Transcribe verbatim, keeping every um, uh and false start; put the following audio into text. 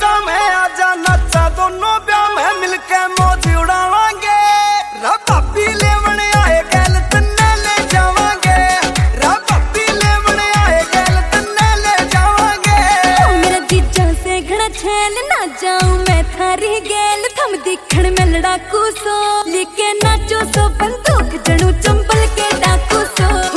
नाचा में आजा नाचा दोनों ब्याह में मिलके मौज उड़ावांगे। रा भाभी लेवन आए गैल तन्ने ले जावांगे। रा भाभी लेवन आए गैल तन्ने ले जावांगे। मेरा जीजा से घड़ा छेल ना जाऊं मैं थारी गेल थम दिखण में लड़ाकू सो लेके नाचो सो बंदूक जणू चंबल के डाकू सो।